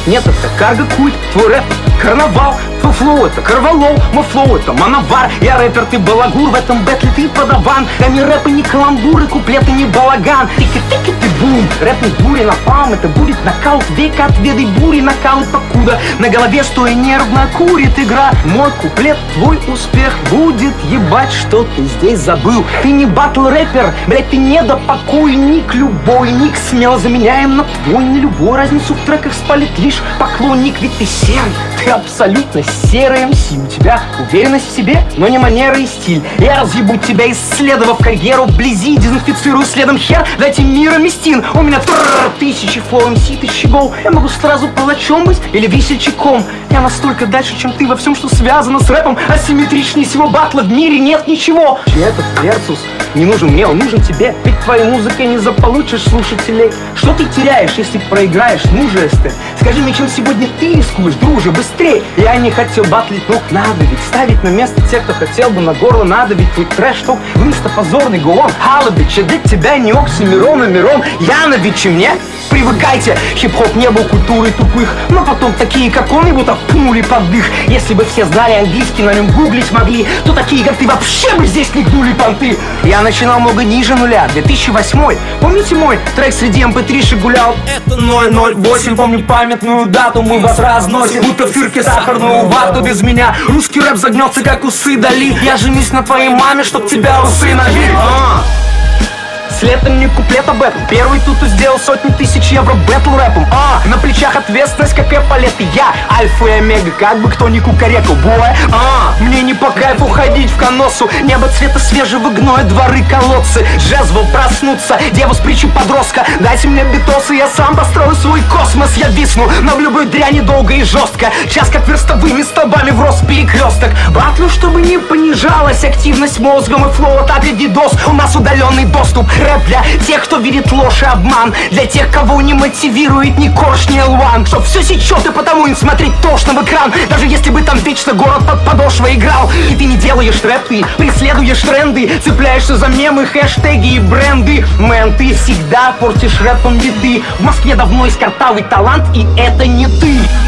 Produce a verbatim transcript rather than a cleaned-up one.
Нет, это карго-культ, твой рэп карнавал, твой флоу это карвалол, мой флоу это мановар. Я рэпер, ты балагур, в этом бэтле ты подаван. Да не рэпы, не каламбуры, куплеты не балаган. Тики-тики ты бум, рэп не буря напалм, это будет нокаут века, отведай бури, нокаут покуда на голове стоя нервно курит игра. Мой куплет, твой успех будет ебать, что ты здесь забыл. Ты не батл рэпер, блять, ты не допокойник, любойник. Смело заменяем на твой, на любой. Разницу в треках спалит лишь поклонник, ведь ты серый, ты абсолютно серый эм си. У тебя уверенность в себе, но не манера и стиль. Я разъебу тебя, исследовав карьеру вблизи, дезинфицирую следом хер, дайте мира местин. У меня трррр, тысячи флоу эм си, тысячи гол. Я могу сразу палачом быть или весельчаком. Я настолько дальше, чем ты во всем, что связано с рэпом. Асимметричнее всего батла в мире нет ничего. Этот версус не нужен мне, он нужен тебе. Ведь твоей музыкой не заполучишь слушателей. Что ты теряешь, если проиграешь? Ну же, эстэ, скажи мне, чем сегодня ты рискуешь, друже, быстрей. Я не хотел батлить, но надо ведь ставить на место тех, кто хотел бы на горло. Надо ведь твой трэш, что вместо позорный гуон. Халабич, а для тебя не Оксимирон, а Мирон. Янович и мне привыкайте. Хип-хоп не был культурой тупых, но потом такие, как он, и будто пнули под дых. Если бы все знали английский, на нем гуглить могли, то такие, как ты, вообще бы здесь не гнули понты. Я начинал много ниже нуля, две тысячи восьмой. Помните мой трек среди эм пэ три гулял? Это ноль ноль восемь, помню памятную дату. Мы вас разносим, будто в фирке сахарную вату. Без меня русский рэп загнется, как усы Дали. Я женюсь на твоей маме, чтоб тебя усыновить. А. С летом не куплет об этом. Первый тут и сделал сотни тысяч евро бэтл рэпом. А, на плечах ответственность, как эполет. И я альфа и омега, как бы кто ни кукарекал. Бой, а, мне не по кайфу ходить в коносу. Небо цвета свежего гноя, дворы, колодцы. Джезвол проснуться, деву с притчи подростка. Дайте мне битосы, я сам построю свой космос. Я висну, но в любой дряни долго и жестко. Час как верстовыми столбами в рост перекресток. Батлю, чтобы не понижалась активность мозгом и флоу от дидос. У нас удаленный доступ. Рэп для тех, кто верит ложь и обман. Для тех, кого не мотивирует ни корж, ни эл уан. Чтоб все сечет и потому им смотреть тошно в экран. Даже если бы там вечно город под подошвой играл. И ты не делаешь рэп, ты преследуешь тренды. Цепляешься за мемы, хэштеги и бренды. Мэн, ты всегда портишь рэпом беды. В Москве давно есть картавый талант, и это не ты.